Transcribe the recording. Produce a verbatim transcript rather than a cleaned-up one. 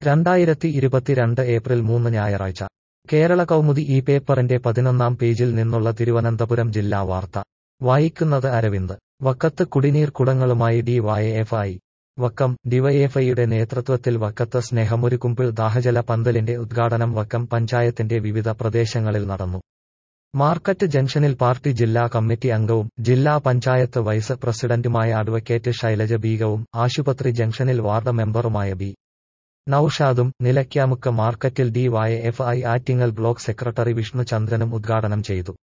രണ്ടായിരത്തി ഇരുപത്തിരണ്ട് ഏപ്രിൽ മൂന്ന് ഞായറാഴ്ച കേരള കൗമുദി ഈ പേപ്പറിന്റെ പതിനൊന്നാം പേജിൽ നിന്നുള്ള തിരുവനന്തപുരം ജില്ലാ വാർത്ത വായിക്കുന്നത് അരവിന്ദ്. വക്കത്ത് കുടിനീർ കുടങ്ങളുമായി ഡിവൈഎഫ്ഐ. വക്കം. ഡിവൈഎഫ്ഐയുടെ നേതൃത്വത്തിൽ വക്കത്ത് സ്നേഹമൊരുക്കുമ്പോൾ ദാഹജല പന്തലിന്റെ ഉദ്ഘാടനം വക്കം പഞ്ചായത്തിന്റെ വിവിധ പ്രദേശങ്ങളിൽ നടന്നു. മാർക്കറ്റ് ജംഗ്ഷനിൽ പാർട്ടി ജില്ലാ കമ്മിറ്റി അംഗവും ജില്ലാ പഞ്ചായത്ത് വൈസ് പ്രസിഡന്റുമായ അഡ്വക്കേറ്റ് ശൈലജ ബീഗവും ആശുപത്രി ജംഗ്ഷനിൽ വാർഡ് മെമ്പറുമായ ബി നൌഷാദും നിലയ്ക്കാമുക്ക് മാർക്കറ്റിൽ DYFI Attingal block secretary Vishnu ചന്ദ്രനും ഉദ്ഘാടനം ചെയ്തു.